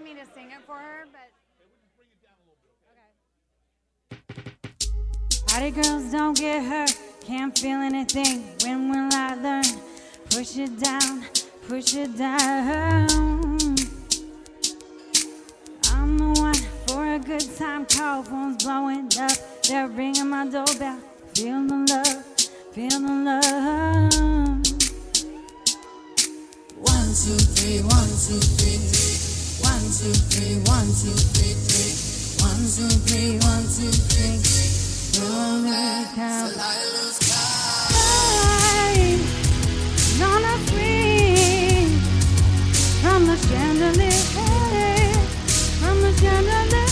me to sing it for her, but okay. Party girls don't get hurt, can't feel anything. When will I learn? Push it down, push it down. I'm the one for a good time call. Phone's blowing up, they're ringing my doorbell. Feel the love, feel the love. 1, 2, 3, 1, 2, 3, 3. 1, 2, 3, 1, 2, 3, 3. 1, 2, 3, 1, 2, 3, 3. Roll back out. I'm gonna swing from the chandelier, from the chandelier.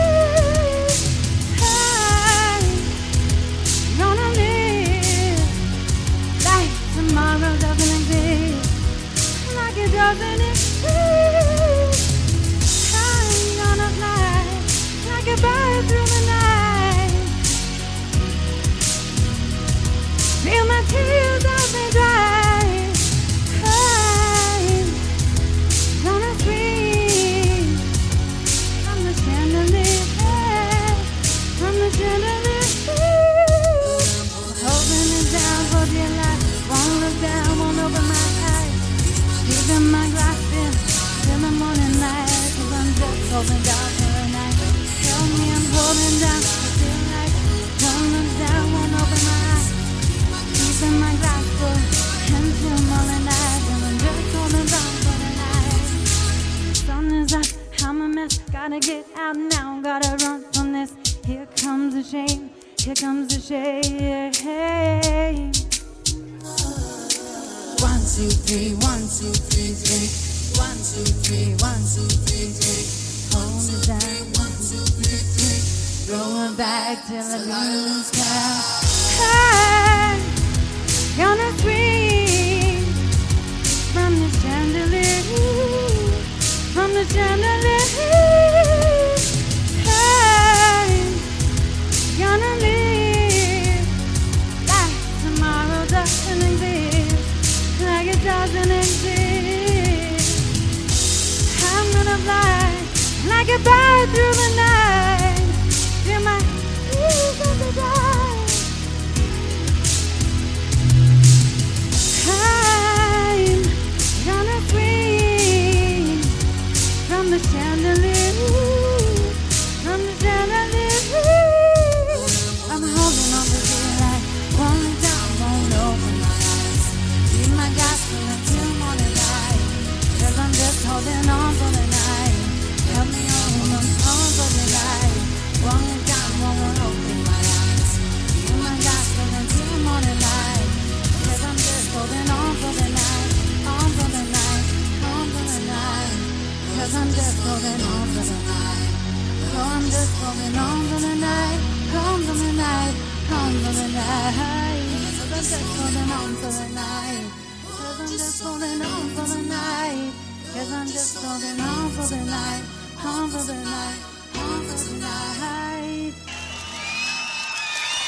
I'm gonna live like tomorrow doesn't exist, like it doesn't exist. I'm gonna fly like a bird through the night. Feel my tears as they dry. I'm gonna swing from the chandelier, from the chandelier. Holding it down for dear life. Won't look down, won't open my eyes. Keeping my glass filled till the morning light. 'Cause I'm just holding down for the night. Tell me I'm holding down for dear life. Won't look down, won't open my eyes. Keeping my glass full until morning light. And I'm just holding down for the night. Sun is up, I'm a mess. Gotta get out now, gotta run from this. Here comes the shame, here comes the shame. 1, 2, 3, 1, 2, 3, 3. 1, 2, 3, 1, 2, 3, 3. Hold it down, 1, 2, 3, 3. throw it back till I lose count. I'm gonna swing from the chandelier, from the chandelier. I'm gonna live like tomorrow doesn't exist, like it doesn't exist. I'm gonna fly like a bird through the night. Feel my tears as they die. I'm gonna swing from the chandelier, from the chandelier. I'm holding on to the light, won't let down, won't open my eyes. Keep my gas full until morning light. 'Cause I'm just holding on for the night. Help me hold on for the night. Won't let down, won't open my eyes. Keep my gas full until morning light. 'Cause I'm just holding on for the night, on for the night, on for the night. 'Cause I'm just holding on for the night. Oh, I'm just holding on for the night, on for the night, on for the night. 'Cause I'm just holding on for the night. 'Cause I'm just holding on for the night. 'Cause I'm just holding on for the night, on for the night, on for the night.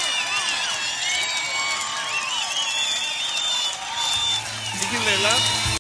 Sige, Leila.